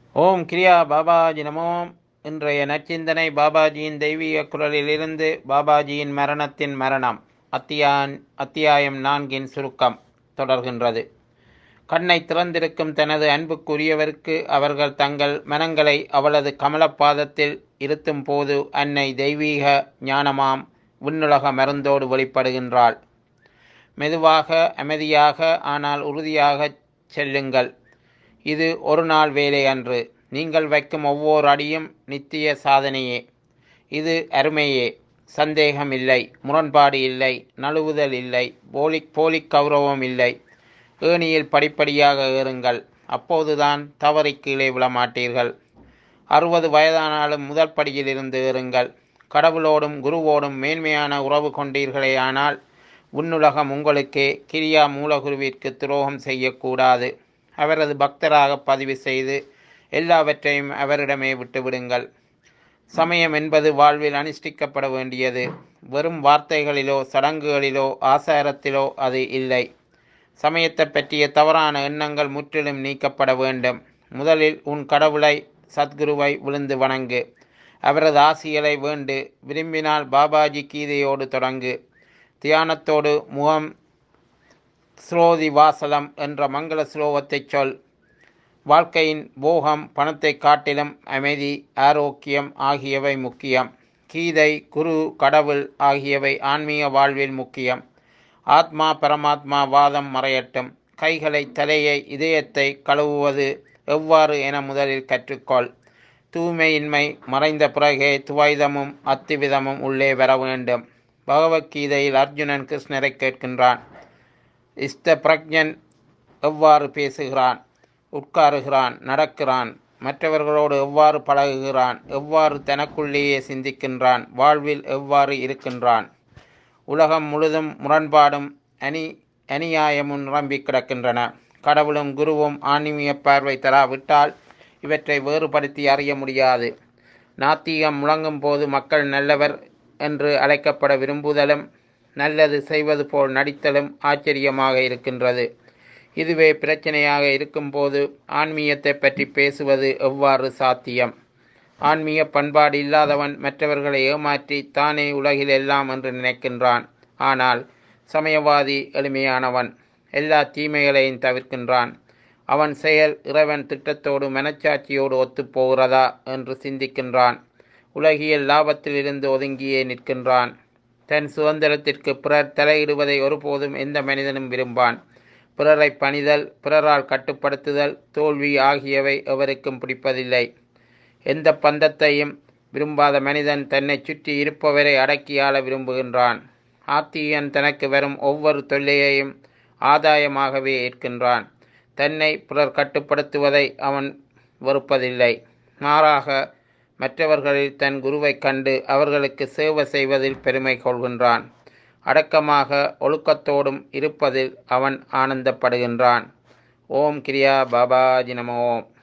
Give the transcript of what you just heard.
ஓம் கிரியா பாபாஜி நமோ. இன்றைய நற்சிந்தனை பாபாஜியின் தெய்வீக குரலிலிருந்து. பாபாஜியின் மரணத்தின் மரணம். அத்தியாயம் 4 சுருக்கம் தொடர்கின்றது. கண்ணை திறந்திருக்கும் தனது அன்புக்குரியவருக்கு அவர்கள் தங்கள் மனங்களை அவளது கமலப்பாதத்தில் இருத்தும் போது அன்னை தெய்வீக ஞானமாம் விண்ணுலக மருந்தோடு வெளிப்படுகின்றாள். மெதுவாக, அமைதியாக, ஆனால் உறுதியாகச் செல்லுங்கள். இது ஒரு நாள் வேலை அன்று. நீங்கள் வைக்கும் ஒவ்வொரு அடியும் நித்திய சாதனையே. இது அருமையே. சந்தேகம் இல்லை, முரண்பாடு இல்லை, நழுவுதல் இல்லை, போலி கௌரவம் இல்லை. ஏணியில் படிப்படியாக ஏறுங்கள். அப்போதுதான் தவறி கீழே விழமாட்டீர்கள். 60 வயதானாலும் முதல் படியிலிருந்து ஏறுங்கள். கடவுளோடும் குருவோடும் மேன்மையான உறவு கொண்டீர்களேயானால் விண்ணுலகம் உங்களுக்கே கிரியா மூலகுருவிற்கு துரோகம் செய்யக்கூடாது. அவரது பக்தராக பதிவு செய்து எல்லாவற்றையும் அவரிடமே விட்டுவிடுங்கள். சமயம் என்பது வாழ்வில் அனுஷ்டிக்கப்பட வேண்டியது. வெறும் வார்த்தைகளிலோ சடங்குகளிலோ ஆசாரத்திலோ அது இல்லை. சமயத்தை பற்றிய தவறான எண்ணங்கள் முற்றிலும் நீக்கப்பட வேண்டும். முதலில் உன் கடவுளை, சத்குருவை விழுந்து வணங்கு. அவரது ஆசிகளை வேண்டு. விரும்பினால் பாபாஜி கீதையோடு தொடங்கு. தியானத்தோடு முகம் ஸ்ரோதி வாசலம் என்ற மங்கள ஸ்லோகத்தை சொல். வாழ்க்கையின் போகம் பணத்தை காட்டிலும் அமைதி, ஆரோக்கியம் ஆகியவை முக்கியம். கீதை, குரு, கடவுள் ஆகியவை ஆன்மீக வாழ்வில் முக்கியம். ஆத்மா பரமாத்மா வாதம் மறையட்டும். கைகளை, தலையை, இதயத்தை கழுவுவது எவ்வாறு என முதலில் கற்றுக்கொள். தூய்மையின்மை மறைந்த பிறகே துவைதமும் அத்திவிதமும் உள்ளே வர வேண்டும். பகவத்கீதையில் அர்ஜுனன் கிருஷ்ணரை கேட்கின்றான், இஷ்ட பிரஜன் எவ்வாறு பேசுகிறான், உட்காருகிறான், நடக்கிறான், மற்றவர்களோடு எவ்வாறு பழகுகிறான், எவ்வாறு தனக்குள்ளேயே சிந்திக்கின்றான், வாழ்வில் எவ்வாறு இருக்கின்றான். உலகம் முழுதும் முரண்பாடும் அநியாயமும் நிரம்பி கிடக்கின்றன. கடவுளும் குருவும் ஆன்மீக பார்வை தராவிட்டால் இவற்றை வேறுபடுத்தி அறிய முடியாது. நாத்திகம் முழங்கும் போது மக்கள் நல்லவர் என்று அழைக்கப்பட விரும்புதலும் நல்லது செய்வது போல் நடித்தலும் ஆச்சரியமாக இருக்கின்றது. இதுவே பிரச்சனையாக இருக்கும்போது ஆன்மீகத்தை பற்றி பேசுவது எவ்வாறு சாத்தியம்? ஆன்மீக பண்பாடு இல்லாதவன் மற்றவர்களை ஏமாற்றி தானே உலகில் எல்லாம் என்று நினைக்கின்றான். ஆனால் சமயவாதி எளிமையானவன். எல்லா தீமைகளையும் தவிர்க்கின்றான். அவன் செயல் இறைவன் திட்டத்தோடு மனச்சாட்சியோடு ஒத்துப்போகிறதா என்று சிந்திக்கின்றான். உலகியல் லாபத்திலிருந்து ஒதுங்கியே நிற்கின்றான். தன் சுதந்திரத்திற்கு பிறர் தலையிடுவதை ஒருபோதும் எந்த மனிதனும் விரும்பான். பிறரை பணிதல், பிறரால் கட்டுப்படுத்துதல், தோல்வி ஆகியவை எவருக்கும் பிடிப்பதில்லை. எந்த பந்தத்தையும் விரும்பாத மனிதன் தன்னை சுற்றி இருப்பவரை அடக்கியாள விரும்புகின்றான். ஆத்திகன் தனக்கு வரும் ஒவ்வொரு தொல்லையையும் ஆதாயமாகவே ஏற்கின்றான். தன்னை பிறர் கட்டுப்படுத்துவதை அவன் வெறுப்பதில்லை. மாறாக மற்றவர்களில் தன் குருவை கண்டு அவர்களுக்கு சேவை செய்வதில் பெருமை கொள்கின்றான். அடக்கமாக ஒழுக்கத்தோடும் இருப்பதில் அவன் ஆனந்தப்படுகின்றான். ஓம் கிரியா பாபாஜி நமோ.